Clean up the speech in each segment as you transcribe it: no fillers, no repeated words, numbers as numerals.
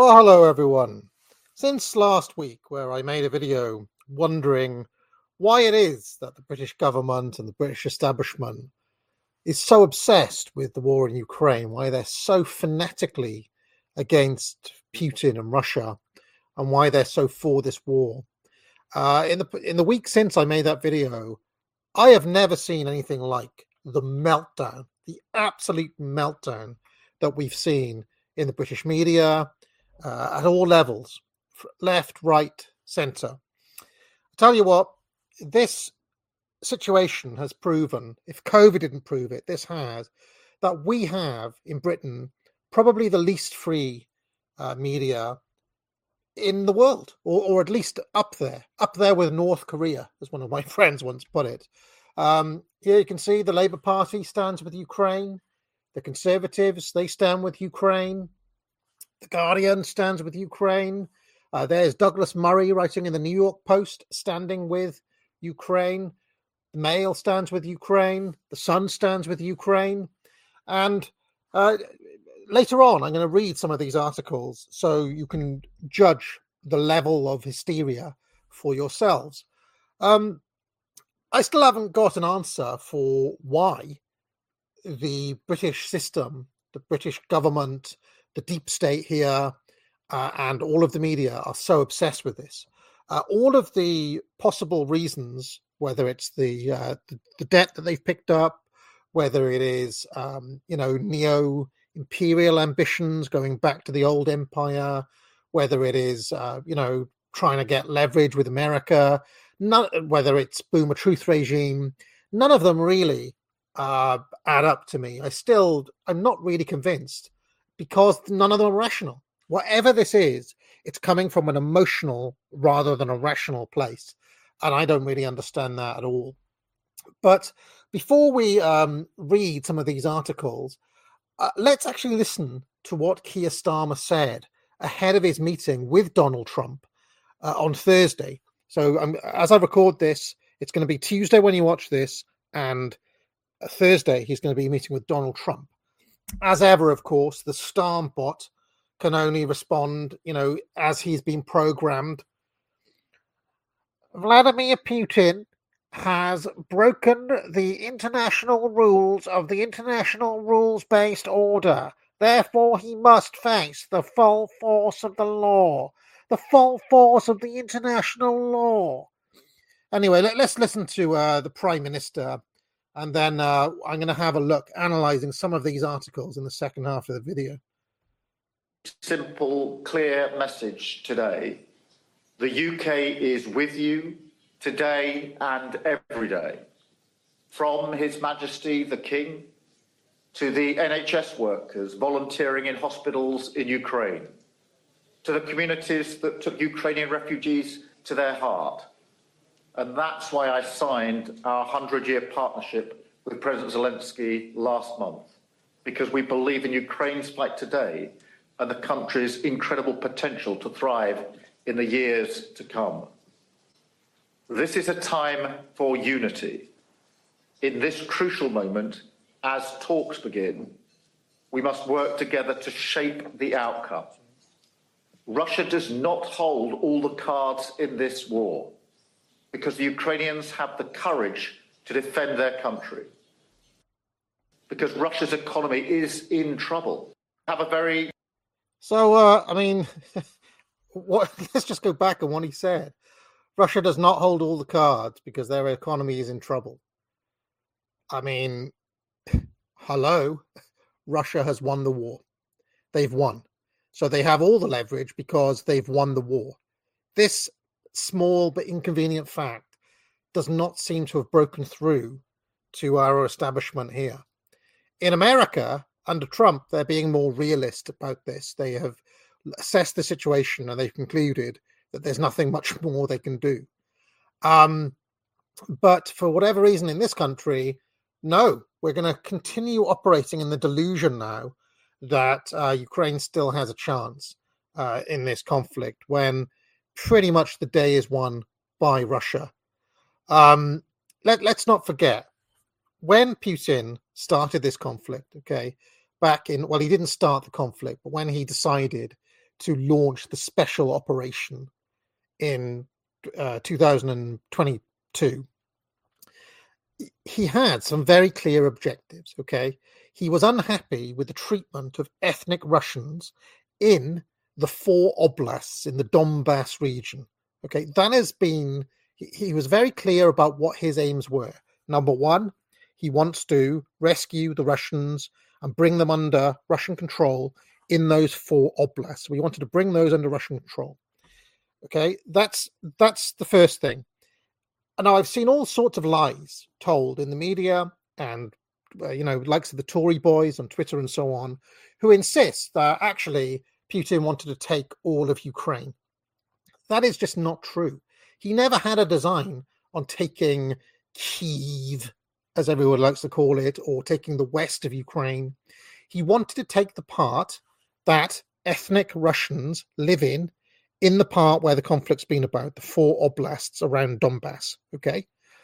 Well, hello everyone. Since last week, where I made a video wondering why it is that the British government and the British establishment is so obsessed with the war in Ukraine, why they're so fanatically against Putin and Russia, and why they're so for this war. In the week since I made that video, I have never seen anything like the meltdown, the absolute meltdown that we've seen in the British media, at all levels, left, right, centre. I tell you what, this situation has proven, if COVID didn't prove it, this has, that we have in Britain probably the least free media in the world, or at least up there with North Korea, as one of my friends once put it. Here you can see the Labour Party stands with Ukraine. The Conservatives, they stand with Ukraine. The Guardian stands with Ukraine. There's Douglas Murray writing in the New York Post, standing with Ukraine. The Mail stands with Ukraine. The Sun stands with Ukraine. And later on, I'm going to read some of these articles so you can judge the level of hysteria for yourselves. I still haven't got an answer for why the British system, the British government, the deep state here, and all of the media are so obsessed with this. All of the possible reasons, whether it's the debt that they've picked up, whether it is neo-imperial ambitions going back to the old empire, whether it is trying to get leverage with America, whether it's Boomer Truth regime, none of them really add up to me. I'm not really convinced, because none of them are rational. Whatever this is, it's coming from an emotional rather than a rational place. And I don't really understand that at all. But before we read some of these articles, let's actually listen to what Keir Starmer said ahead of his meeting with Donald Trump on Thursday. So as I record this, it's going to be Tuesday when you watch this, and Thursday he's going to be meeting with Donald Trump. As ever, of course, the Starm bot can only respond, as he's been programmed. Vladimir Putin has broken the international rules of the international rules-based order. Therefore, he must face the full force of the law, the full force of the international law. Anyway, let's listen to the Prime Minister, and then I'm going to have a look, analysing some of these articles in the second half of the video. Simple, clear message today. The UK is with you today and every day. From His Majesty the King to the NHS workers volunteering in hospitals in Ukraine, to the communities that took Ukrainian refugees to their heart. And that's why I signed our 100-year partnership with President Zelensky last month, because we believe in Ukraine's fight today and the country's incredible potential to thrive in the years to come. This is a time for unity. In this crucial moment, as talks begin, we must work together to shape the outcome. Russia does not hold all the cards in this war, because the Ukrainians have the courage to defend their country, because Russia's economy is in trouble. Let's just go back on what he said. Russia does not hold all the cards because their economy is in trouble. I mean, hello, Russia has won the war. They've won. So they have all the leverage because they've won the war. This small but inconvenient fact does not seem to have broken through to our establishment here. In America, under Trump, they're being more realist about this. They have assessed the situation and they've concluded that there's nothing much more they can do. But for whatever reason in this country, no, we're going to continue operating in the delusion now that Ukraine still has a chance in this conflict, when pretty much the day is won by Russia. Let's not forget, when Putin started this conflict, he didn't start the conflict, but when he decided to launch the special operation in 2022, he had some very clear objectives, okay? He was unhappy with the treatment of ethnic Russians in the 4 oblasts in the Donbass region, okay? That has been, he was very clear about what his aims were. Number one, he wants to rescue the Russians and bring them under Russian control in those 4 oblasts. We wanted to bring those under Russian control. Okay, that's the first thing. And now I've seen all sorts of lies told in the media and, likes of the Tory boys on Twitter and so on, who insist that actually Putin wanted to take all of Ukraine. That is just not true. He never had a design on taking Kyiv, as everyone likes to call it, or taking the west of Ukraine. He wanted to take the part that ethnic Russians live in the part where the conflict's been about, the 4 oblasts around Donbass, okay?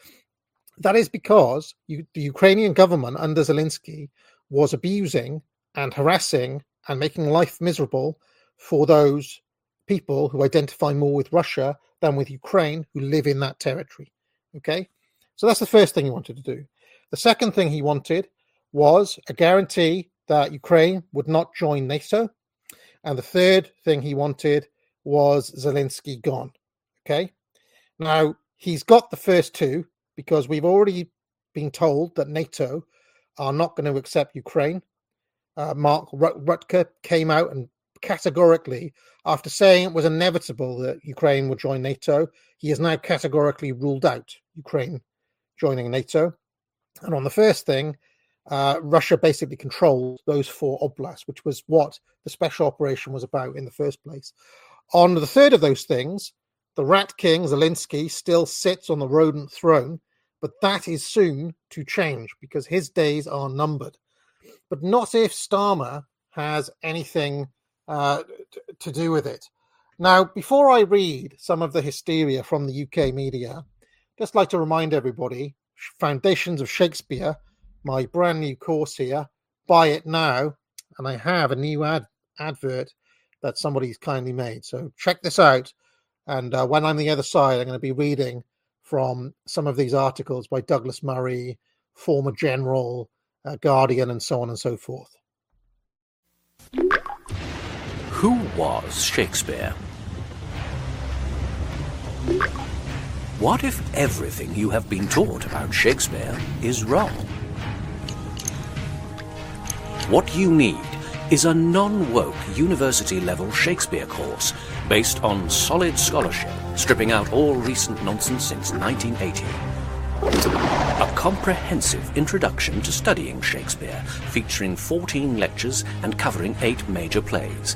That is because the Ukrainian government under Zelensky was abusing and harassing and making life miserable for those people who identify more with Russia than with Ukraine, who live in that territory, okay? So that's the first thing he wanted to do. The second thing he wanted was a guarantee that Ukraine would not join NATO. And the third thing he wanted was Zelensky gone. Okay. Now, he's got the first two because we've already been told that NATO are not going to accept Ukraine. Mark Rutte came out and categorically, after saying it was inevitable that Ukraine would join NATO, he has now categorically ruled out Ukraine joining NATO. And on the first thing, Russia basically controlled those 4 oblasts, which was what the special operation was about in the first place. On the third of those things, the Rat King, Zelensky, still sits on the rodent throne, but that is soon to change because his days are numbered. But not if Starmer has anything to do with it. Now, before I read some of the hysteria from the UK media, just like to remind everybody, Foundations of Shakespeare, my brand new course here, buy it now, and I have a new advert that somebody's kindly made. So check this out. And when I'm the other side, I'm going to be reading from some of these articles by Douglas Murray, former general, Guardian, and so on and so forth. Who was Shakespeare? What if everything you have been taught about Shakespeare is wrong? What you need is a non-woke university-level Shakespeare course based on solid scholarship, stripping out all recent nonsense since 1980. A comprehensive introduction to studying Shakespeare, featuring 14 lectures and covering 8 major plays.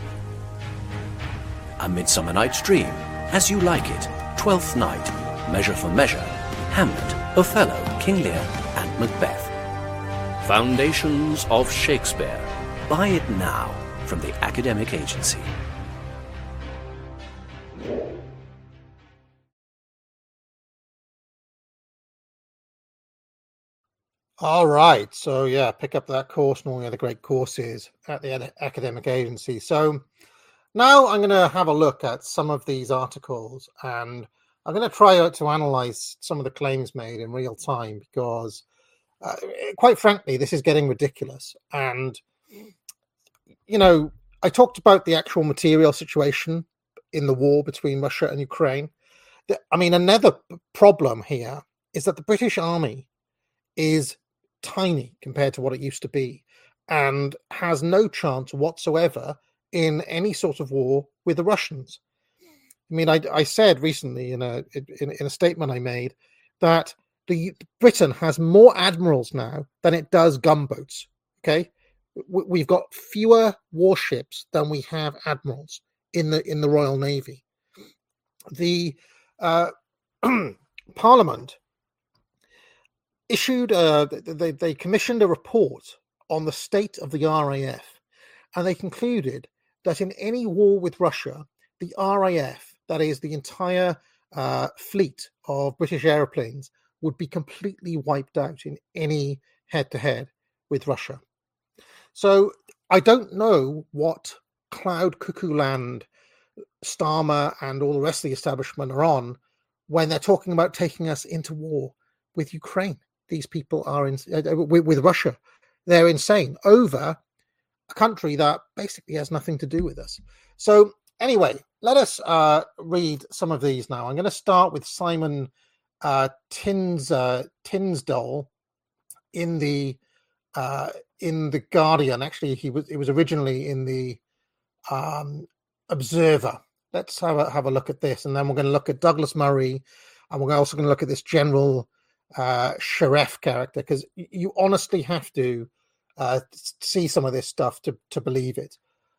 A Midsummer Night's Dream, As You Like It, Twelfth Night, Measure for Measure, Hamlet, Othello, King Lear, and Macbeth. Foundations of Shakespeare. Buy it now from the Academic Agency. All right. So, yeah, pick up that course and all the other great courses at the Academic Agency. So now I'm going to have a look at some of these articles and I'm going to try to analyze some of the claims made in real time because, quite frankly, this is getting ridiculous. And, I talked about the actual material situation in the war between Russia and Ukraine. Another problem here is that the British Army is tiny compared to what it used to be and has no chance whatsoever in any sort of war with the Russians. I said recently in a statement I made that Britain has more admirals now than it does gunboats. Okay, we've got fewer warships than we have admirals in the Royal Navy. The Parliament issued they commissioned a report on the state of the RAF, and they concluded that in any war with Russia, the RAF, that is the entire fleet of British airplanes, would be completely wiped out in any head-to-head with Russia. So I don't know what cloud cuckoo land Starmer and all the rest of the establishment are on when they're talking about taking us into war with Ukraine. These people are with Russia. They're insane over a country that basically has nothing to do with us. So anyway, let us read some of these now. I'm going to start with Simon Tinsdale in the Guardian. Actually, it was originally in the Observer. Let's have a look at this, and then we're going to look at Douglas Murray, and we're also going to look at this General Sharef character, because you honestly have to see some of this stuff to believe it.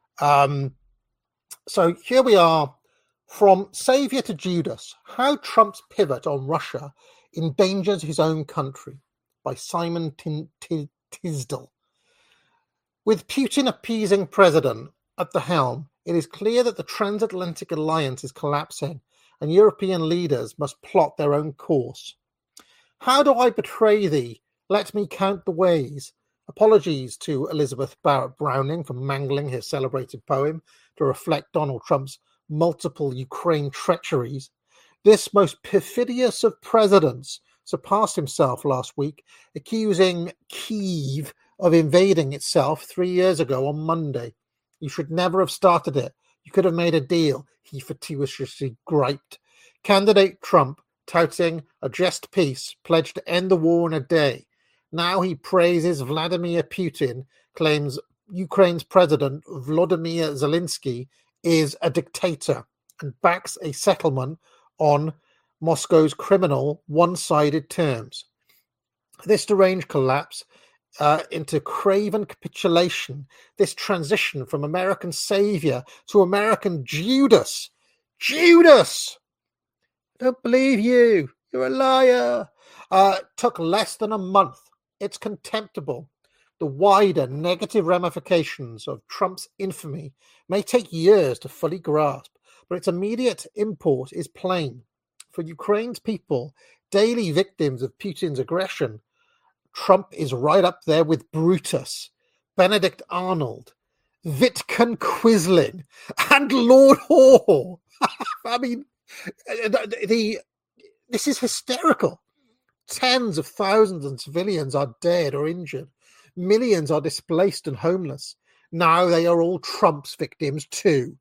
So here we are, from Savior to Judas: How Trump's Pivot on Russia Endangers His Own Country, by Simon Tisdale. With Putin appeasing president at the helm, it is clear that the transatlantic alliance is collapsing, and European leaders must plot their own course. How do I betray thee? Let me count the ways. Apologies to Elizabeth Barrett Browning for mangling his celebrated poem to reflect Donald Trump's multiple Ukraine treacheries. This most perfidious of presidents surpassed himself last week, accusing Kyiv of invading itself 3 years ago on Monday. You should never have started it. You could have made a deal, he fatuously griped. Candidate Trump, touting a just peace, pledged to end the war in a day. Now he praises Vladimir Putin, claims Ukraine's president Volodymyr Zelensky is a dictator, and backs a settlement on Moscow's criminal one-sided terms. This deranged collapse into craven capitulation, this transition from American savior to American Judas. Judas! I don't believe you. You're a liar. Took less than a month. It's contemptible. The wider negative ramifications of Trump's infamy may take years to fully grasp, but its immediate import is plain. For Ukraine's people, daily victims of Putin's aggression, Trump is right up there with Brutus, Benedict Arnold, Wittgen Quisling, and Lord Hoare. I mean, this is hysterical. Tens of thousands of civilians are dead or injured. Millions are displaced and homeless. Now they are all Trump's victims too.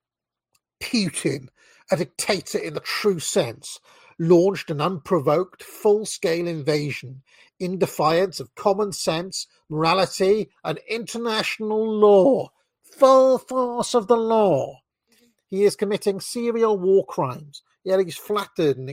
Putin, a dictator in the true sense, launched an unprovoked, full-scale invasion in defiance of common sense, morality, and international law. Full force of the law. He is committing serial war crimes, yet he's flattered and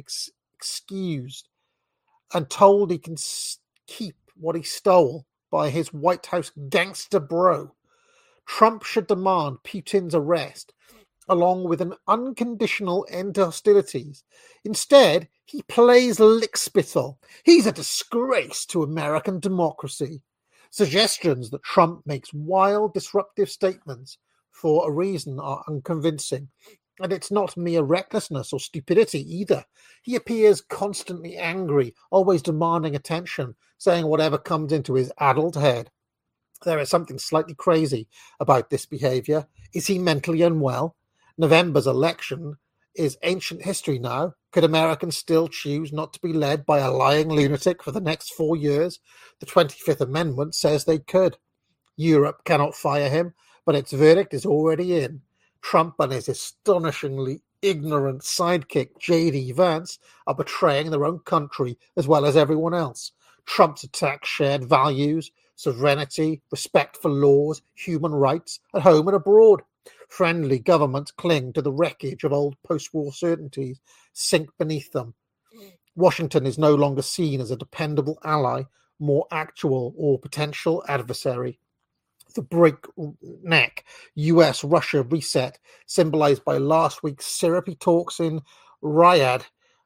excused and told he can keep what he stole by his White House gangster bro. Trump should demand Putin's arrest, along with an unconditional end to hostilities. Instead, he plays lickspittle. He's a disgrace to American democracy. Suggestions that Trump makes wild, disruptive statements for a reason are unconvincing. And it's not mere recklessness or stupidity either. He appears constantly angry, always demanding attention, saying whatever comes into his addled head. There is something slightly crazy about this behavior. Is he mentally unwell? November's election is ancient history now. Could Americans still choose not to be led by a lying lunatic for the next 4 years? The 25th Amendment says they could. Europe cannot fire him, but its verdict is already in. Trump and his astonishingly ignorant sidekick, J.D. Vance, are betraying their own country as well as everyone else. Trump's attacks shared values, sovereignty, respect for laws, human rights, at home and abroad. Friendly governments cling to the wreckage of old post-war certainties, sink beneath them. Washington is no longer seen as a dependable ally, more actual or potential adversary. The breakneck US-Russia reset, symbolized by last week's syrupy talks in Riyadh,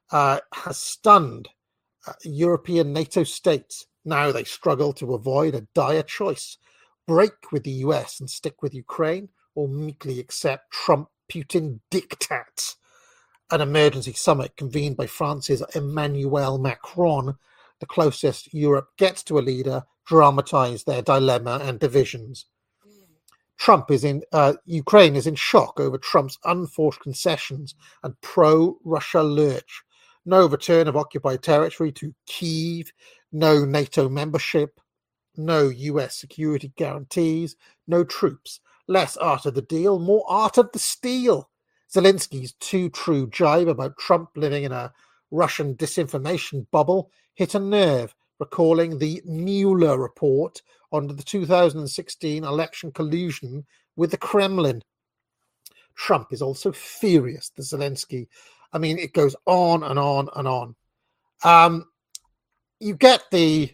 has stunned European NATO states. Now they struggle to avoid a dire choice: break with the US and stick with Ukraine, or meekly accept Trump-Putin diktats. An emergency summit convened by France's Emmanuel Macron, the closest Europe gets to a leader, dramatized their dilemma and divisions. Ukraine is in shock over Trump's unforced concessions and pro-Russia lurch. No return of occupied territory to Kyiv, no NATO membership, no US security guarantees, no troops. Less art of the deal, more art of the steal. Zelensky's too true jibe about Trump living in a Russian disinformation bubble hit a nerve, recalling the Mueller report on the 2016 election collusion with the Kremlin. Trump is also furious that Zelensky, I mean, it goes on and on and on. You get the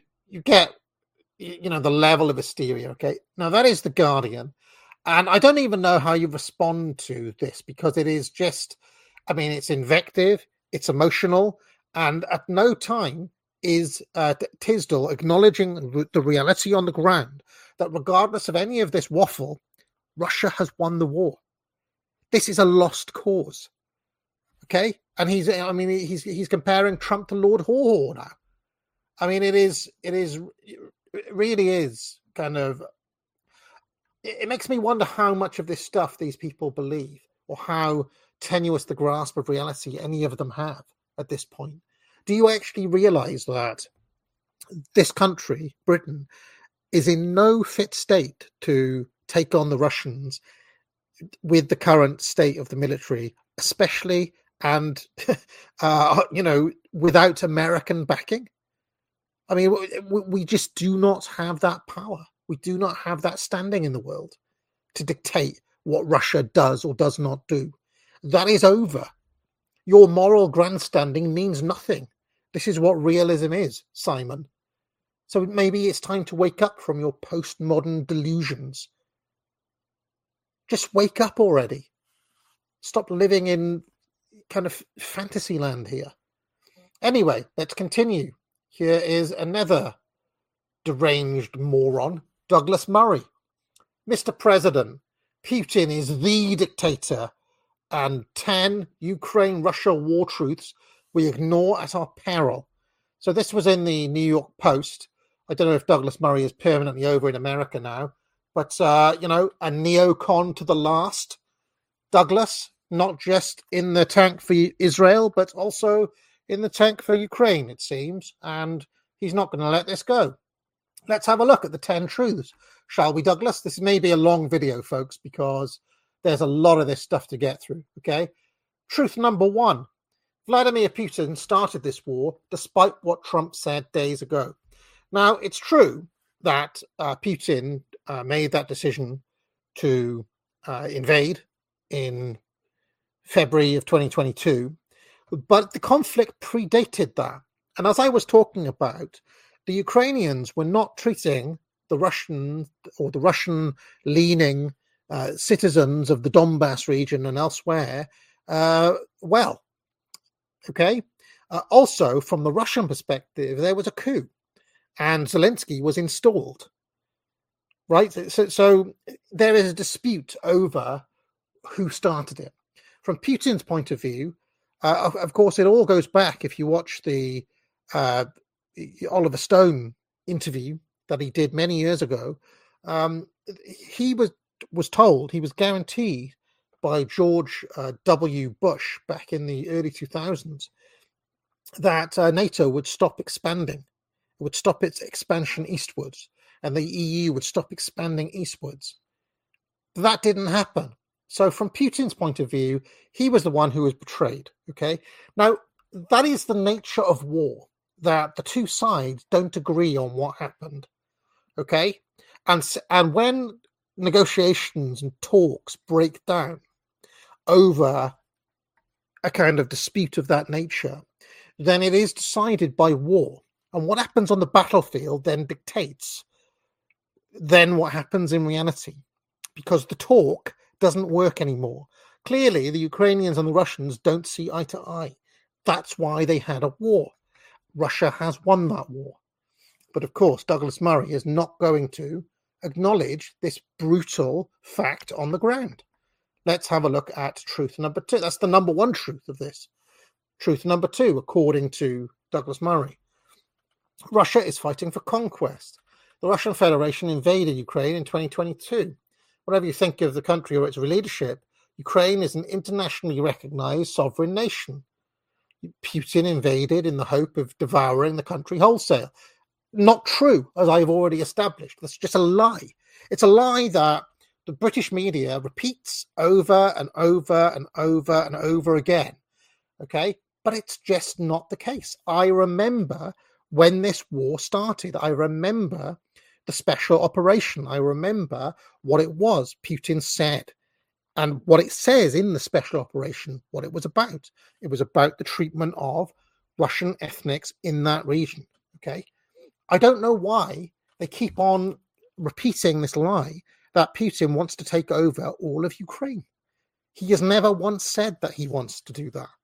level of hysteria, okay? Now, that is The Guardian. And I don't even know how you respond to this, because it is just, I mean, it's invective, it's emotional, and at no time is Tisdall acknowledging the reality on the ground that regardless of any of this waffle, Russia has won the war. This is a lost cause, okay? And he's comparing Trump to Lord Haw now. I mean, it really is kind of. It makes me wonder how much of this stuff these people believe, or how tenuous the grasp of reality any of them have at this point. Do you actually realize that this country, Britain, is in no fit state to take on the Russians with the current state of the military, especially and without American backing? I mean, we just do not have that power. We do not have that standing in the world to dictate what Russia does or does not do. That is over. Your moral grandstanding means nothing. This is what realism is, Simon. So maybe it's time to wake up from your postmodern delusions. Just wake up already. Stop living in kind of fantasy land here. Anyway, let's continue. Here is another deranged moron, Douglas Murray. Mr. President, Putin is the dictator, and 10 Ukraine-Russia war truths we ignore at our peril. So this was in the New York Post. I don't know if Douglas Murray is permanently over in America now, but, a neocon to the last. Douglas, not just in the tank for Israel, but also in the tank for Ukraine, it seems, and he's not going to let this go. Let's have a look at the 10 truths, shall we, Douglas? This may be a long video, folks, because there's a lot of this stuff to get through, okay? Truth number 1. Vladimir Putin started this war despite what Trump said days ago. Now, it's true that Putin made that decision to invade in February of 2022, but the conflict predated that. And as I was talking about, the Ukrainians were not treating the Russian or the Russian-leaning citizens of the Donbass region and elsewhere well. Okay. Also, from the Russian perspective, there was a coup, and Zelensky was installed. Right. So there is a dispute over who started it. From Putin's point of view, of course, it all goes back. If you watch the Oliver Stone interview that he did many years ago, he was told, he was guaranteed by George W. Bush back in the early 2000s that NATO would stop expanding, it would stop its expansion eastwards, and the EU would stop expanding eastwards. That didn't happen. So from Putin's point of view, he was the one who was betrayed. Okay. Now, that is the nature of war, that the two sides don't agree on what happened. Okay. And when negotiations and talks break down over a kind of dispute of that nature, then it is decided by war. And what happens on the battlefield then dictates then what happens in reality, because the talk doesn't work anymore. Clearly, the Ukrainians and the Russians don't see eye to eye. That's why they had a war. Russia has won that war. But of course, Douglas Murray is not going to acknowledge this brutal fact on the ground. Let's have a look at truth number 2. That's the number 1 truth of this. Truth number 2, according to Douglas Murray. Russia is fighting for conquest. The Russian Federation invaded Ukraine in 2022. whatever you think of the country or its leadership, Ukraine is an internationally recognized sovereign nation. Putin invaded in the hope of devouring the country wholesale. Not true, as I've already established. That's just a lie. It's a lie that the British media repeats over and over and over and over again. Okay? But it's just not the case. I remember when this war started. I remember the special operation. I remember what it was Putin said and what it says in the special operation, what it was about. It was about the treatment of Russian ethnics in that region. Okay? I don't know why they keep on repeating this lie that Putin wants to take over all of Ukraine. He has never once said that he wants to do that.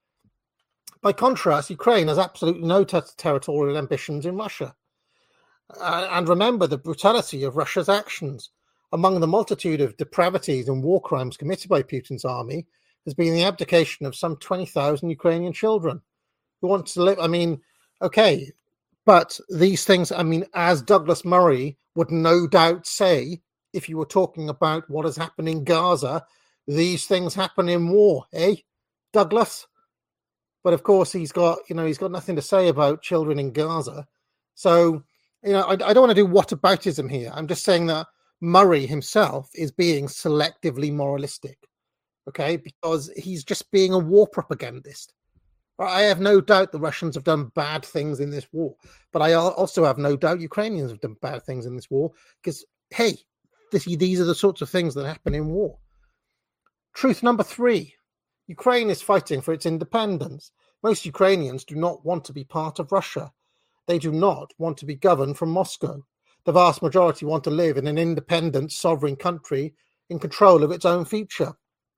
By contrast, Ukraine has absolutely no territorial ambitions in Russia. And remember the brutality of Russia's actions. Among the multitude of depravities and war crimes committed by Putin's army has been the abdication of some 20,000 Ukrainian children who want to live. I mean, okay, but these things, I mean, as Douglas Murray would no doubt say, if you were talking about what has happened in Gaza, these things happen in war, eh, Douglas? But of course, he's got nothing to say about children in Gaza. So, I don't want to do whataboutism here. I'm just saying that Murray himself is being selectively moralistic, okay, because he's just being a war propagandist. I have no doubt the Russians have done bad things in this war, but I also have no doubt Ukrainians have done bad things in this war because, hey, these are the sorts of things that happen in war. Truth number 3, Ukraine is fighting for its independence. Most Ukrainians do not want to be part of Russia. They do not want to be governed from Moscow. The vast majority want to live in an independent, sovereign country in control of its own future.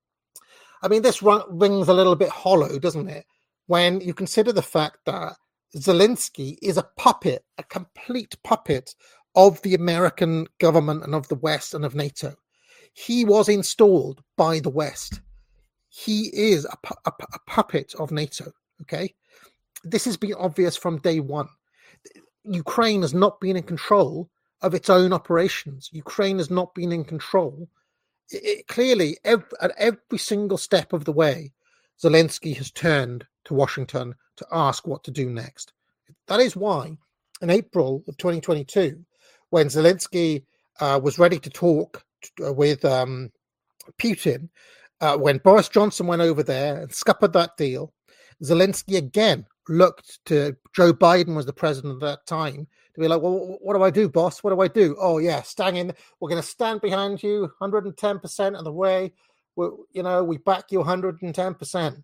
I mean, this rings a little bit hollow, doesn't it? When you consider the fact that Zelensky is a puppet, a complete puppet of the American government and of the West and of NATO. He was installed by the West. He is a puppet of NATO, okay? This has been obvious from day one. Ukraine has not been in control of its own operations. Ukraine has not been in control. Clearly, at every single step of the way, Zelensky has turned to Washington to ask what to do next. That is why, in April of 2022, when Zelensky was ready to talk with Putin, when Boris Johnson went over there and scuppered that deal, Zelensky again looked to Joe Biden, was the president at that time, to be like, well, what do I do, boss? What do I do? Oh, yeah, we're going to stand behind you 110% of the way. We back you 110%.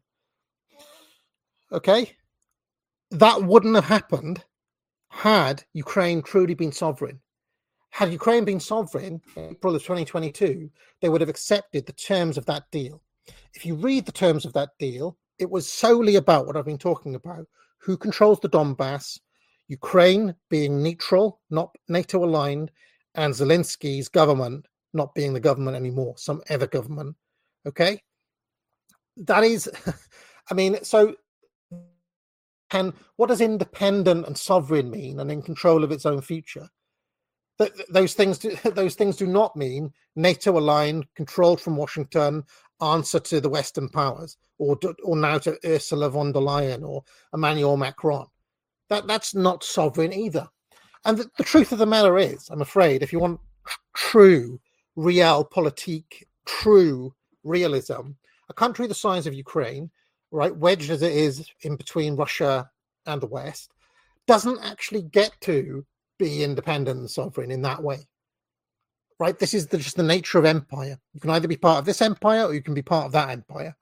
Okay? That wouldn't have happened had Ukraine truly been sovereign. Had Ukraine been sovereign in April of 2022, they would have accepted the terms of that deal. If you read the terms of that deal, it was solely about what I've been talking about. Who controls the Donbass, Ukraine being neutral, not NATO aligned, and Zelensky's government not being the government anymore, some other government. Okay? That is, I mean, so, and what does independent and sovereign mean and in control of its own future? Those things do not mean NATO aligned, controlled from Washington, answer to the Western powers, or now to Ursula von der Leyen or Emmanuel Macron. That's not sovereign either. And the truth of the matter is, I'm afraid, if you want true realpolitik, true realism, a country the size of Ukraine, right, wedged as it is in between Russia and the West, doesn't actually get to be independent and sovereign in that way. Right? This is just the nature of empire. You can either be part of this empire or you can be part of that empire.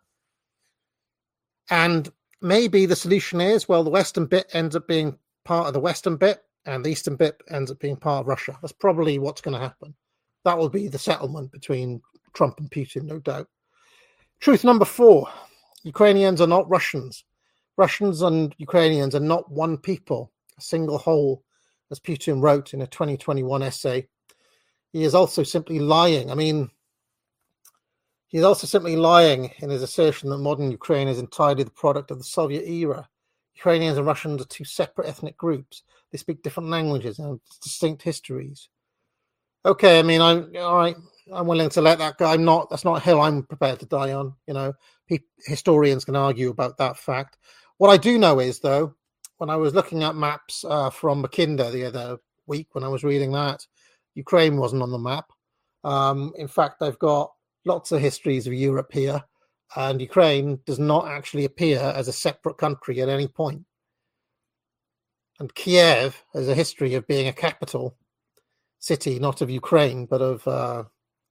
And maybe the solution is, well, the western bit ends up being part of the western bit and the eastern bit ends up being part of Russia. That's probably what's going to happen. That will be the settlement between Trump and Putin, no doubt. Truth number 4, Ukrainians are not Russians. Russians and Ukrainians are not one people, a single whole, as Putin wrote in a 2021 essay. He is also simply lying. I mean, he is also simply lying in his assertion that modern Ukraine is entirely the product of the Soviet era. Ukrainians and Russians are two separate ethnic groups. They speak different languages and have distinct histories. Okay, I mean, all right, I'm willing to let that go. That's not a hill I'm prepared to die on. Historians can argue about that fact. What I do know is, though, when I was looking at maps from Mackinder the other week, when I was reading that, Ukraine wasn't on the map. In fact, I've got lots of histories of Europe here, and Ukraine does not actually appear as a separate country at any point. And Kiev has a history of being a capital city, not of Ukraine, but of a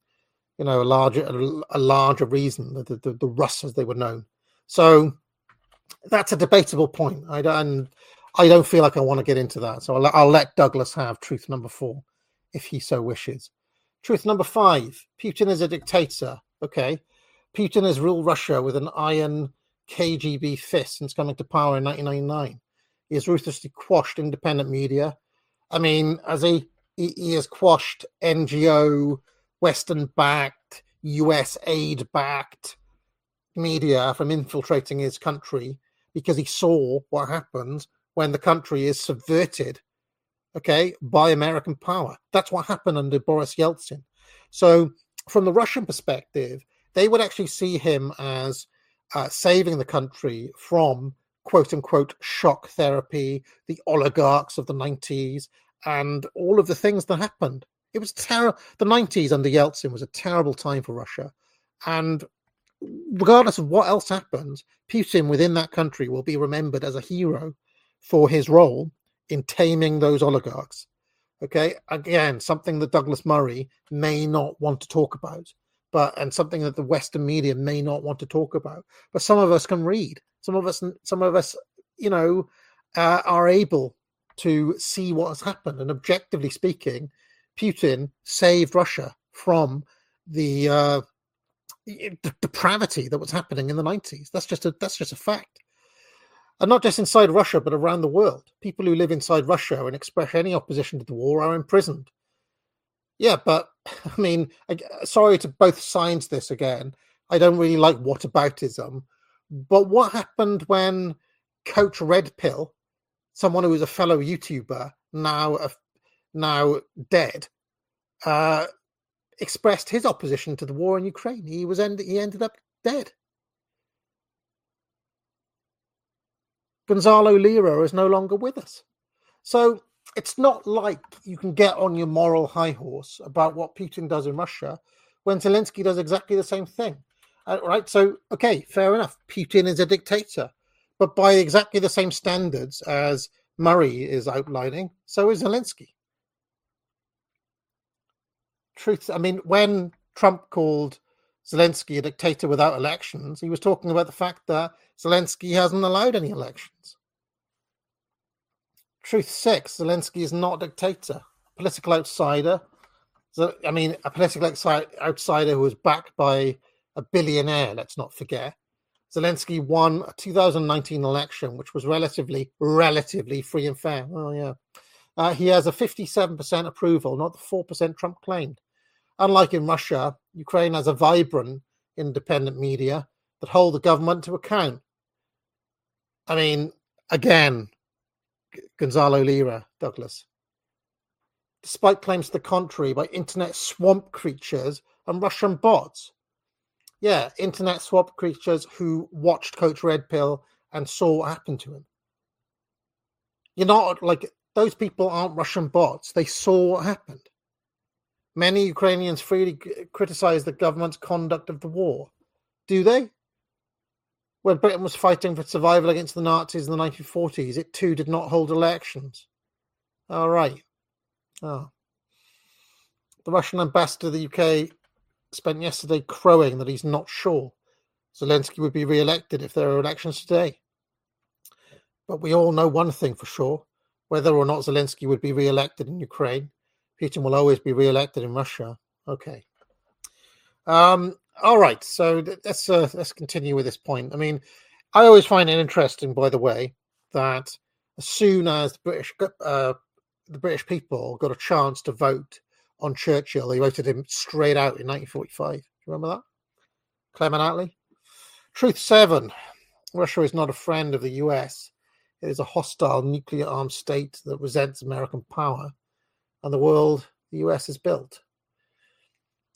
larger reason, the Rus as they were known. So that's a debatable point. I don't feel like I want to get into that. So I'll let Douglas have truth number 4, if he so wishes. Truth number 5: Putin is a dictator. Okay, Putin has ruled Russia with an iron KGB fist since coming to power in 1999. He has ruthlessly quashed independent media. I mean, as he has quashed NGO, Western-backed, US aid-backed media from infiltrating his country because he saw what happens when the country is subverted, okay, by American power. That's what happened under Boris Yeltsin. So from the Russian perspective, they would actually see him as saving the country from quote-unquote shock therapy, the oligarchs of the 90s, and all of the things that happened. It was terrible. The 90s under Yeltsin was a terrible time for Russia. And regardless of what else happens, Putin within that country will be remembered as a hero for his role in taming those oligarchs. Okay, again, something that Douglas Murray may not want to talk about, and something that the Western media may not want to talk about. But some of us can read. Some of us, are able to see what has happened. And objectively speaking, Putin saved Russia from the depravity that was happening in the 90s. That's just a fact. And not just inside Russia, but around the world. People who live inside Russia and express any opposition to the war are imprisoned. Yeah, but I mean, sorry to both sides this again. I don't really like whataboutism. But what happened when Coach Red Pill, someone who was a fellow YouTuber, now dead, expressed his opposition to the war in Ukraine? He ended up dead. Gonzalo Lira is no longer with us. So it's not like you can get on your moral high horse about what Putin does in Russia when Zelensky does exactly the same thing. Right? So, okay, fair enough. Putin is a dictator, but by exactly the same standards as Murray is outlining, so is Zelensky. Truth. I mean, when Trump called Zelensky a dictator without elections, he was talking about the fact that Zelensky hasn't allowed any elections. Truth 6, Zelensky is not a dictator. Political outsider. A political outsider who was backed by a billionaire, let's not forget. Zelensky won a 2019 election, which was relatively free and fair. Oh, yeah. He has a 57% approval, not the 4% Trump claimed. Unlike in Russia, Ukraine has a vibrant independent media that hold the government to account. I mean, again, Gonzalo Lira, Douglas. Despite claims to the contrary by internet swamp creatures and Russian bots. Yeah, internet swamp creatures who watched Coach Red Pill and saw what happened to him. You're not like, those people aren't Russian bots. They saw what happened. Many Ukrainians freely criticize the government's conduct of the war. Do they? When Britain was fighting for survival against the Nazis in the 1940s, it too did not hold elections. All right. Oh. The Russian ambassador to the UK spent yesterday crowing that he's not sure Zelensky would be re-elected if there are elections today. But we all know one thing for sure. Whether or not Zelensky would be re-elected in Ukraine, Putin will always be re-elected in Russia. Okay. All right. So let's continue with this point. I mean, I always find it interesting, by the way, that as soon as the British people got a chance to vote on Churchill, they voted him straight out in 1945. Do you remember that? Clement Attlee. Truth 7. Russia is not a friend of the US. It is a hostile nuclear-armed state that resents American power and the world the US has built.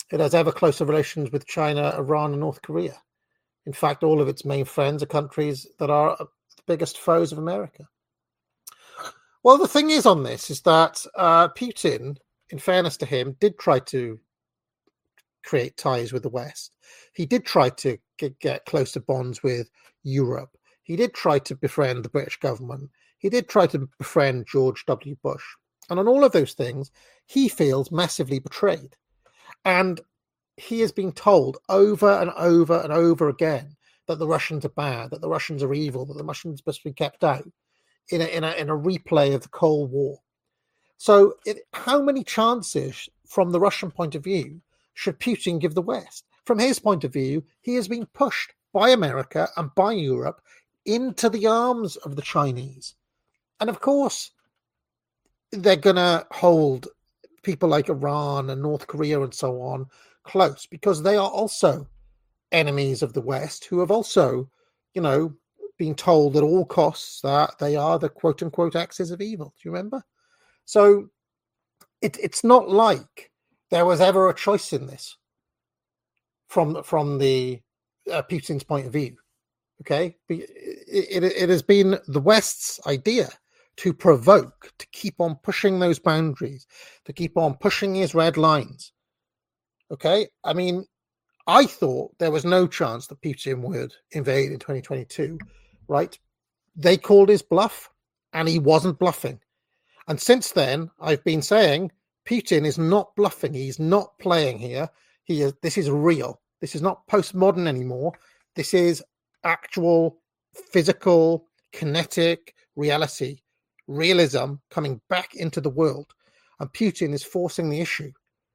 It has ever closer relations with China, Iran, and North Korea. In fact, all of its main friends are countries that are the biggest foes of America. Well, the thing is on this is that Putin, in fairness to him, did try to create ties with the West. He did try to get closer bonds with Europe. He did try to befriend the British government. He did try to befriend George W. Bush. And on all of those things, he feels massively betrayed. And he has been told over and over and over again that the Russians are bad, that the Russians are evil, that the Russians must be kept out in a replay of the Cold War. So how many chances from the Russian point of view should Putin give the West? From his point of view, he has been pushed by America and by Europe into the arms of the Chinese. And of course, they're going to hold people like Iran and North Korea and so on close, because they are also enemies of the West who have also, been told at all costs that they are the quote-unquote axis of evil. Do you remember? So it's not like there was ever a choice in this from the Putin's point of view. Okay, it has been the West's idea to provoke, to keep on pushing those boundaries, to keep on pushing his red lines. Okay, I mean, I thought there was no chance that Putin would invade in 2022, right? They called his bluff, and he wasn't bluffing. And since then, I've been saying Putin is not bluffing. He's not playing here. This is real. This is not postmodern anymore. This is actual physical, kinetic reality, realism coming back into the world. And Putin is forcing the issue.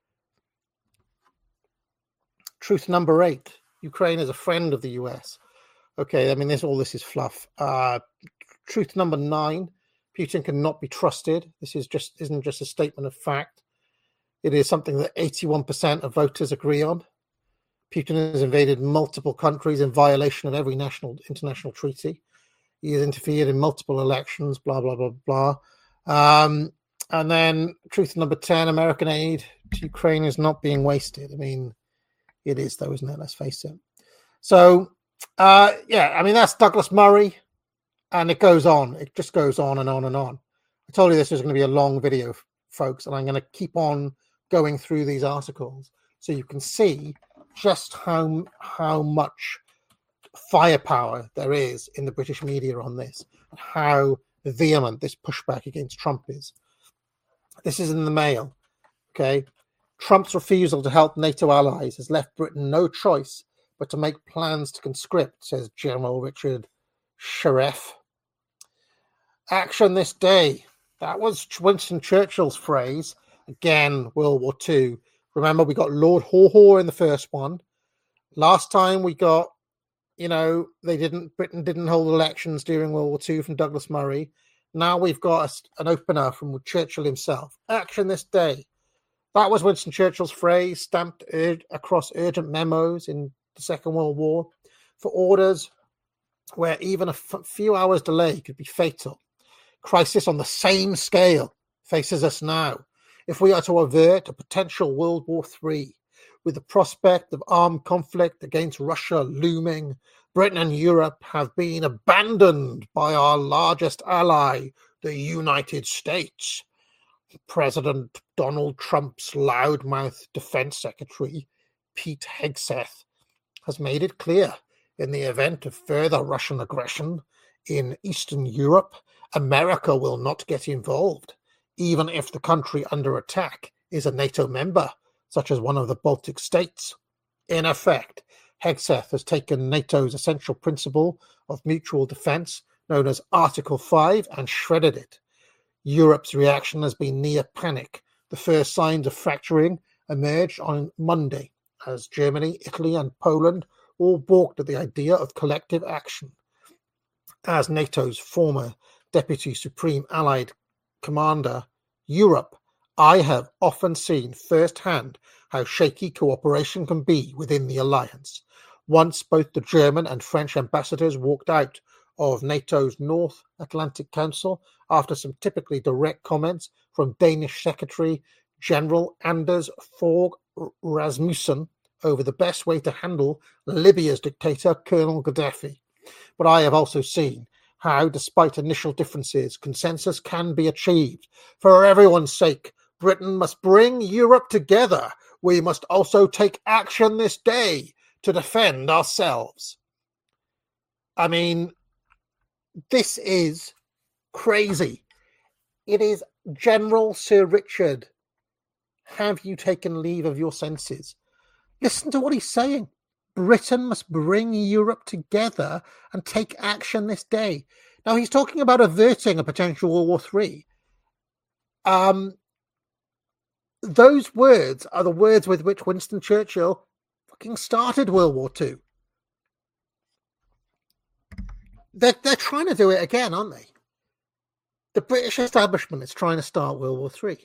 Truth number 8, Ukraine is a friend of the US. Okay, I mean, this is fluff. Truth number 9, Putin cannot be trusted. This isn't just a statement of fact. It is something that 81% of voters agree on. Putin has invaded multiple countries in violation of every international treaty. He has interfered in multiple elections, blah, blah, blah, blah. And then truth number 10, American aid to Ukraine is not being wasted. I mean, it is, though, isn't it? Let's face it. So, that's Douglas Murray, and it goes on. It just goes on and on and on. I told you this was going to be a long video, folks, and I'm going to keep on going through these articles so you can see just how much firepower there is in the British media on this, and how vehement this pushback against Trump is. This is in the Mail, okay? Trump's refusal to help NATO allies has left Britain no choice but to make plans to conscript, says General Richard Sheriff. Action this day. That was Winston Churchill's phrase. Again, World War II. Remember, we got Lord Haw in the first one. Last time we got, Britain didn't hold elections during World War II from Douglas Murray. Now we've got an opener from Churchill himself. Action this day. That was Winston Churchill's phrase, stamped across urgent memos in the Second World War for orders where even a few hours delay could be fatal. Crisis on the same scale faces us now. If we are to avert a potential World War III, with the prospect of armed conflict against Russia looming, Britain and Europe have been abandoned by our largest ally, the United States. President Donald Trump's loudmouth Defense Secretary, Pete Hegseth, has made it clear in the event of further Russian aggression in Eastern Europe, America will not get involved, even if the country under attack is a NATO member, such as one of the Baltic states. In effect, Hegseth has taken NATO's essential principle of mutual defense, known as Article 5, and shredded it. Europe's reaction has been near panic. The first signs of fracturing emerged on Monday, as Germany, Italy, and Poland all balked at the idea of collective action. As NATO's former Deputy Supreme Allied Commander, Europe, I have often seen firsthand how shaky cooperation can be within the alliance. Once both the German and French ambassadors walked out of NATO's North Atlantic Council after some typically direct comments from Danish Secretary General Anders Fogh Rasmussen over the best way to handle Libya's dictator, Colonel Gaddafi. But I have also seen how, despite initial differences, consensus can be achieved. For everyone's sake, Britain must bring Europe together. We must also take action this day to defend ourselves. I mean, this is crazy. It is General Sir Richard. Have you taken leave of your senses? Listen to what he's saying. Britain must bring Europe together and take action this day. Now, he's talking about averting a potential World War III. Those words are the words with which Winston Churchill fucking started World War II. They're trying to do it again, aren't they? The British establishment is trying to start World War III.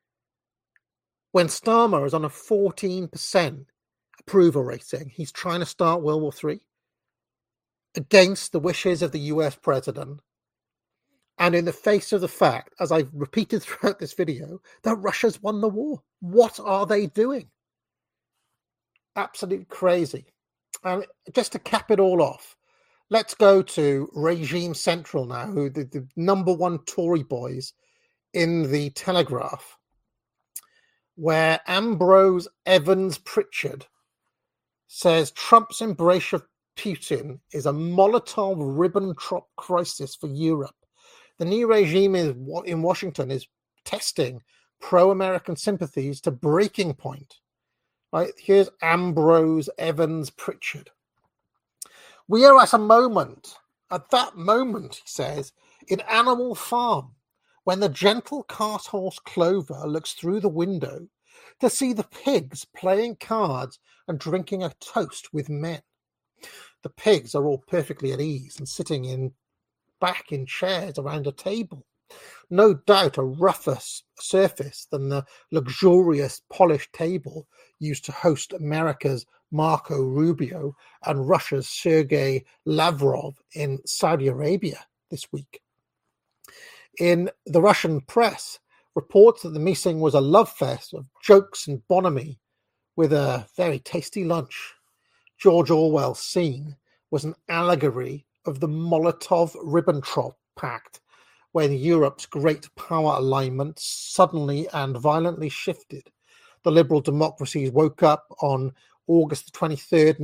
When Starmer is on a 14% approval rating, he's trying to start World War III against the wishes of the US president, and in the face of the fact, as I've repeated throughout this video, that Russia's won the war. What are they doing? Absolutely crazy. And just to cap it all off, let's go to Regime Central now, who the number one Tory boys in the Telegraph, where Ambrose Evans Pritchard says Trump's embrace of Putin is a Molotov-Ribbentrop crisis for Europe. The new regime in Washington is testing pro-American sympathies to breaking point. Right? Here's Ambrose Evans Pritchard. We are at that moment, he says, in Animal Farm, when the gentle cart horse Clover looks through the window to see the pigs playing cards and drinking a toast with men. The pigs are all perfectly at ease and sitting back in chairs around a table. No doubt a rougher surface than the luxurious polished table used to host America's Marco Rubio and Russia's Sergei Lavrov in Saudi Arabia this week. In the Russian press, reports that the meeting was a love fest of jokes and bonhomie with a very tasty lunch. George Orwell's scene was an allegory of the Molotov-Ribbentrop Pact, when Europe's great power alignment suddenly and violently shifted. The liberal democracies woke up on August 23rd,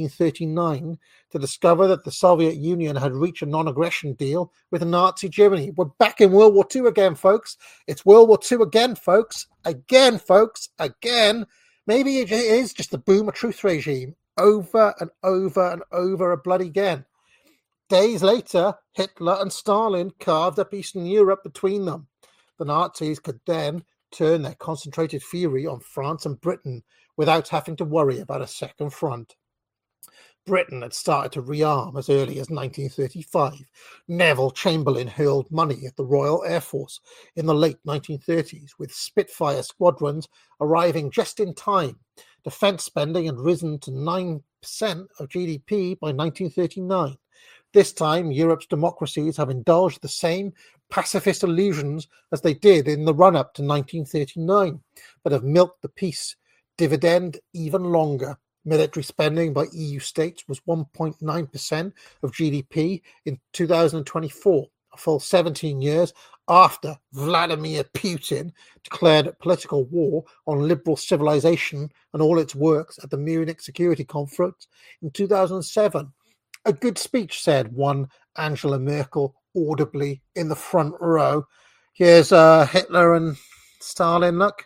1939, to discover that the Soviet Union had reached a non-aggression deal with Nazi Germany. We're back in World War II again, folks. It's World War II again, folks. Again, folks. Again. Maybe it is just the Boomer Truth regime over and over and over a bloody again. Days later, Hitler and Stalin carved up Eastern Europe between them. The Nazis could then turn their concentrated fury on France and Britain without having to worry about a second front. Britain had started to rearm as early as 1935. Neville Chamberlain hurled money at the Royal Air Force in the late 1930s, with Spitfire squadrons arriving just in time. Defence spending had risen to 9% of GDP by 1939. This time, Europe's democracies have indulged the same pacifist illusions as they did in the run-up to 1939, but have milked the peace dividend even longer. Military spending by EU states was 1.9% of GDP in 2024, a full 17 years after Vladimir Putin declared political war on liberal civilization and all its works at the Munich Security Conference in 2007. A good speech, said one Angela Merkel audibly in the front row. Here's Hitler and Stalin, look.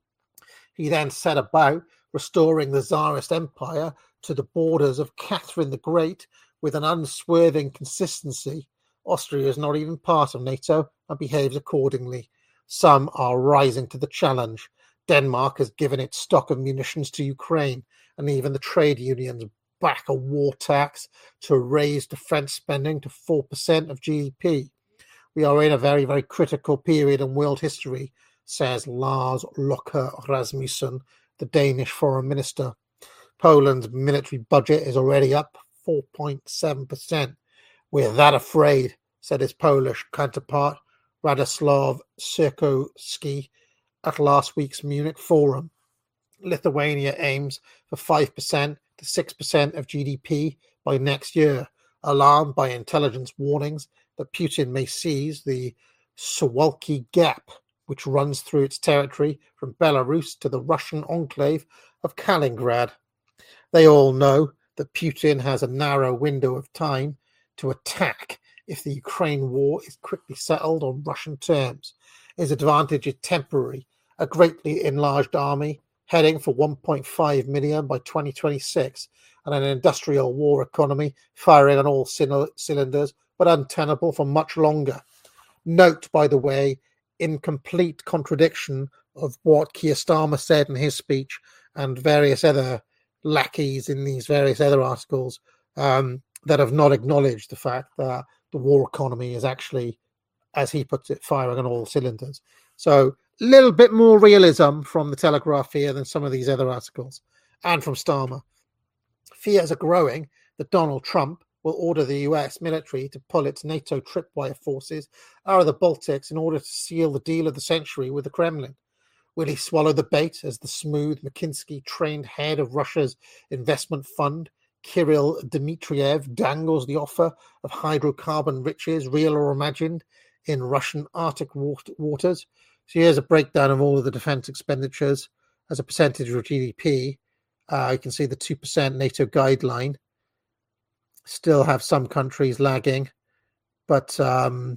He then set about restoring the Tsarist Empire to the borders of Catherine the Great with an unswerving consistency. Austria is not even part of NATO and behaves accordingly. Some are rising to the challenge. Denmark has given its stock of munitions to Ukraine, and even the trade unions back a war tax to raise defense spending to 4% of GDP. We are in a very, very critical period in world history, says Lars Løkke Rasmussen, the Danish foreign minister. Poland's military budget is already up 4.7%. We're that afraid, said his Polish counterpart, Radoslav Sikorski, at last week's Munich Forum. Lithuania aims for 5% to 6% of GDP by next year, alarmed by intelligence warnings that Putin may seize the Suwalki Gap, which runs through its territory from Belarus to the Russian enclave of Kaliningrad. They all know that Putin has a narrow window of time to attack if the Ukraine war is quickly settled on Russian terms. His advantage is temporary, a greatly enlarged army heading for 1.5 million by 2026, and an industrial war economy firing on all cylinders, but untenable for much longer. Note, by the way, in complete contradiction of what Keir Starmer said in his speech and various other lackeys in these various other articles that have not acknowledged the fact that the war economy is actually, as he puts it, firing on all cylinders. So a little bit more realism from the Telegraph here than some of these other articles, and from Starmer. Fears are growing that Donald Trump will order the US military to pull its NATO tripwire forces out of the Baltics in order to seal the deal of the century with the Kremlin. Will he swallow the bait as the smooth McKinsey-trained head of Russia's investment fund, Kirill Dmitriev, dangles the offer of hydrocarbon riches, real or imagined, in Russian Arctic waters? So here's a breakdown of all of the defense expenditures as a percentage of GDP. You can see the 2% NATO guideline. Still have some countries lagging, but some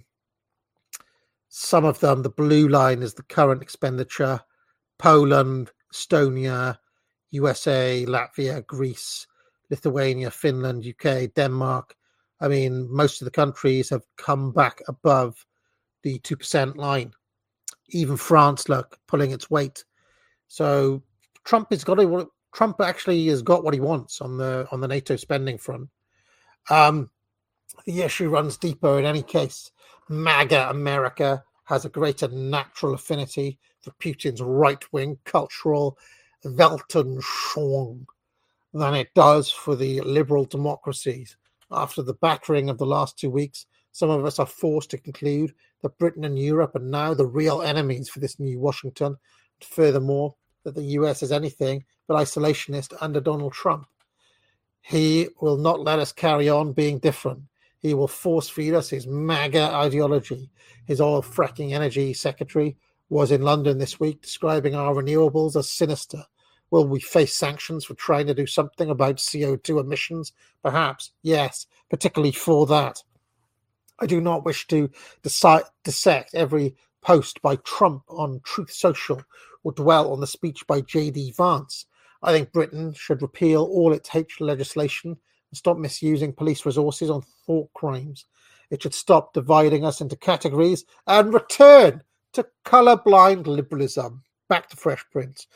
of them, the blue line is the current expenditure. Poland, Estonia, USA, Latvia, Greece, Lithuania, Finland, UK, Denmark. I mean, most of the countries have come back above the 2% line. Even France, look, pulling its weight. So Trump actually has got what he wants on the NATO spending front. The issue runs deeper in any case. MAGA America has a greater natural affinity for Putin's right-wing cultural Weltanschauung than it does for the liberal democracies. After the battering of the last 2 weeks, some of us are forced to conclude that Britain and Europe are now the real enemies for this new Washington, and furthermore, that the US is anything but isolationist under Donald Trump. He will not let us carry on being different. He will force feed us his MAGA ideology. His oil fracking energy secretary was in London this week describing our renewables as sinister. Will we face sanctions for trying to do something about CO2 emissions? Perhaps, yes, particularly for that. I do not wish to dissect every post by Trump on Truth Social or dwell on the speech by J.D. Vance. I think Britain should repeal all its hate legislation and stop misusing police resources on thought crimes. It should stop dividing us into categories and return to colourblind liberalism. Back to Fresh Prince.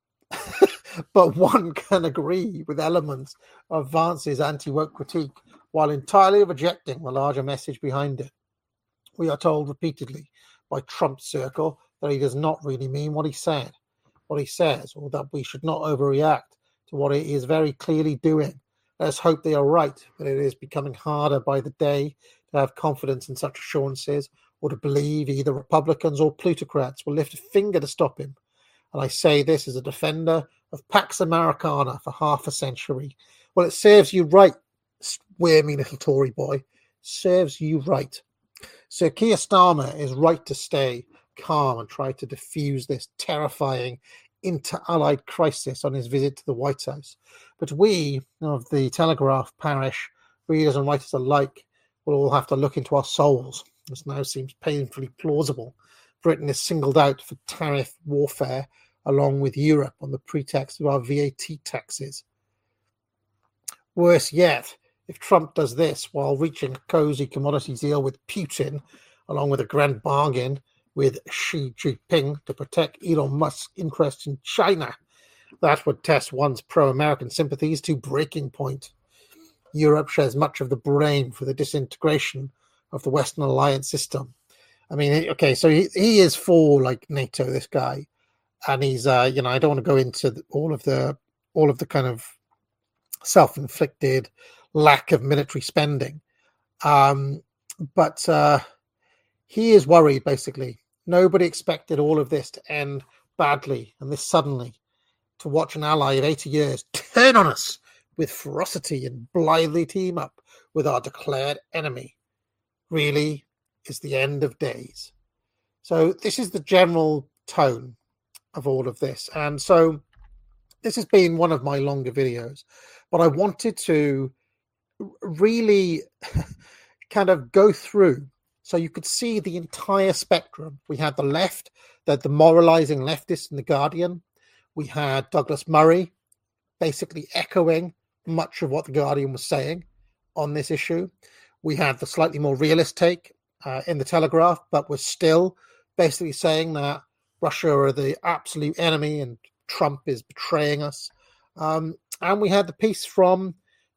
But one can agree with elements of Vance's anti-woke critique while entirely rejecting the larger message behind it. We are told repeatedly by Trump's circle that he does not really mean what he says, or that we should not overreact to what he is very clearly doing. Let's hope they are right, but it is becoming harder by the day to have confidence in such assurances or to believe either Republicans or plutocrats will lift a finger to stop him. And I say this as a defender of Pax Americana for half a century. Well, it serves you right, squirmy little Tory boy. Serves you right. Sir Keir Starmer is right to stay calm and try to diffuse this terrifying inter-allied crisis on his visit to the White House. But we, of the Telegraph parish, readers and writers alike, will all have to look into our souls. This now seems painfully plausible. Britain is singled out for tariff warfare along with Europe on the pretext of our VAT taxes. Worse yet, if Trump does this while reaching a cozy commodity deal with Putin, along with a grand bargain with Xi Jinping to protect Elon Musk's interests in China, that would test one's pro-American sympathies to breaking point. Europe shares much of the blame for the disintegration of the Western alliance system. I mean, okay, so he is for like NATO, this guy, and he's I don't want to go into all of the kind of self-inflicted lack of military spending, but he is worried. Basically, nobody expected all of this to end badly and this suddenly. to watch an ally of 80 years turn on us with ferocity and blithely team up with our declared enemy really is the end of days. So this is the general tone of all of this. And so this has been one of my longer videos, but I wanted to really kind of go through so you could see the entire spectrum. We had the left, the moralizing leftists in The Guardian. We had Douglas Murray basically echoing much of what The Guardian was saying on this issue. We had the slightly more realist take in The Telegraph, but was still basically saying that Russia are the absolute enemy and Trump is betraying us. And we had the piece from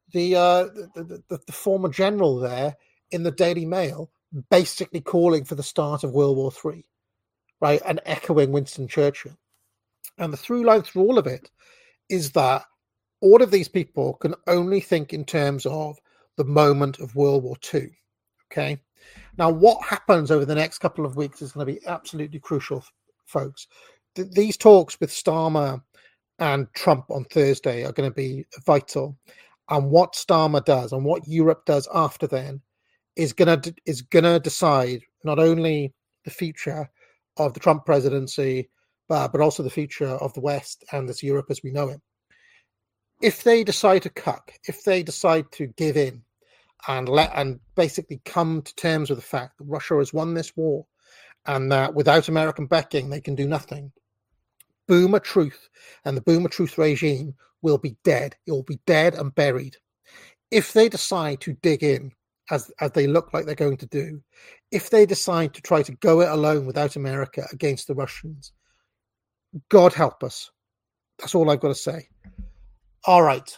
the former general there in the Daily Mail, basically calling for the start of World War III, right, and echoing Winston Churchill. And the through line through all of it is that all of these people can only think in terms of the moment of World War II. Okay. Now, what happens over the next couple of weeks is going to be absolutely crucial, folks. These talks with Starmer and Trump on Thursday are going to be vital. And what Starmer does and what Europe does after then is going to decide not only the future of the Trump presidency, but also the future of the West and this Europe as we know it. If they decide to cuck, if they decide to give in and basically come to terms with the fact that Russia has won this war and that without American backing they can do nothing, Boomer Truth and the Boomer Truth regime will be dead. It will be dead and buried. If they decide to dig in, as they look like they're going to do, if they decide to try to go it alone without America against the Russians, God help us. That's all I've got to say. All right.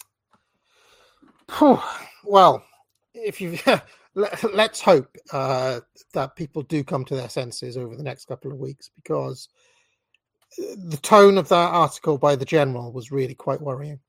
Well, if you let's hope that people do come to their senses over the next couple of weeks, because the tone of that article by the general was really quite worrying.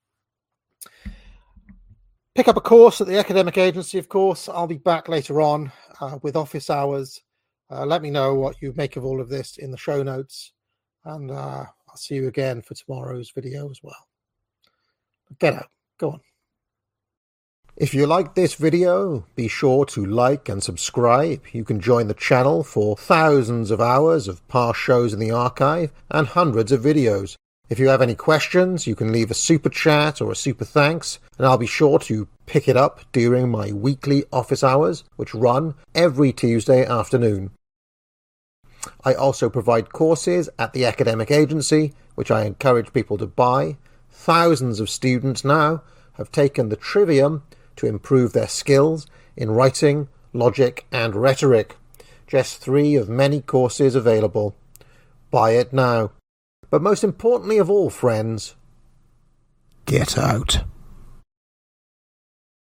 Pick up a course at the academic agency, of course. I'll be back later on with office hours. Let me know what you make of all of this in the show notes. And I'll see you again for tomorrow's video as well. Get out. Go on. If you like this video, be sure to like and subscribe. You can join the channel for thousands of hours of past shows in the archive and hundreds of videos. If you have any questions, you can leave a super chat or a super thanks, and I'll be sure to pick it up during my weekly office hours, which run every Tuesday afternoon. I also provide courses at the academic agency, which I encourage people to buy. Thousands of students now have taken the Trivium to improve their skills in writing, logic, and rhetoric. Just 3 of many courses available. Buy it now. But most importantly of all, friends, get out.